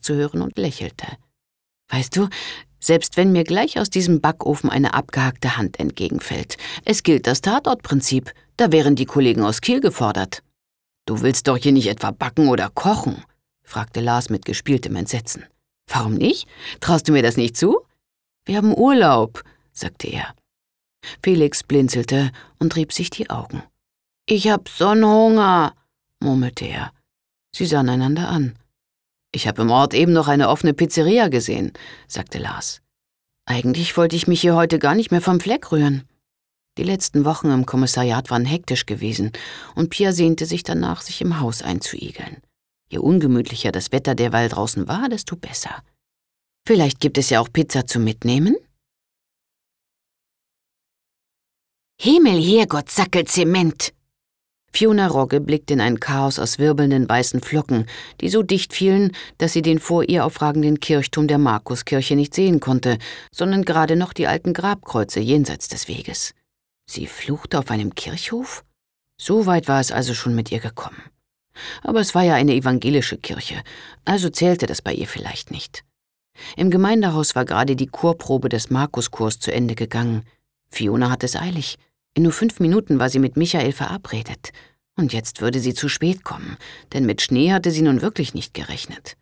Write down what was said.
zu hören und lächelte. »Weißt du, selbst wenn mir gleich aus diesem Backofen eine abgehackte Hand entgegenfällt, es gilt das Tatortprinzip, da wären die Kollegen aus Kiel gefordert.« »Du willst doch hier nicht etwa backen oder kochen?« fragte Lars mit gespieltem Entsetzen. »Warum nicht? Traust du mir das nicht zu?« »Wir haben Urlaub«, sagte er. Felix blinzelte und rieb sich die Augen. »Ich hab so'n Hunger«, murmelte er. Sie sahen einander an. »Ich habe im Ort eben noch eine offene Pizzeria gesehen«, sagte Lars. »Eigentlich wollte ich mich hier heute gar nicht mehr vom Fleck rühren.« Die letzten Wochen im Kommissariat waren hektisch gewesen und Pia sehnte sich danach, sich im Haus einzuigeln. Je ungemütlicher das Wetter derweil draußen war, desto besser. Vielleicht gibt es ja auch Pizza zum Mitnehmen? »Himmelherrgott, Sackel Zement!« Fiona Rogge blickte in ein Chaos aus wirbelnden weißen Flocken, die so dicht fielen, dass sie den vor ihr aufragenden Kirchturm der Markuskirche nicht sehen konnte, sondern gerade noch die alten Grabkreuze jenseits des Weges. Sie fluchte auf einem Kirchhof? So weit war es also schon mit ihr gekommen. Aber es war ja eine evangelische Kirche, also zählte das bei ihr vielleicht nicht. Im Gemeindehaus war gerade die Chorprobe des Markuschors zu Ende gegangen. Fiona hatte es eilig. In nur 5 Minuten war sie mit Michael verabredet. Und jetzt würde sie zu spät kommen, denn mit Schnee hatte sie nun wirklich nicht gerechnet.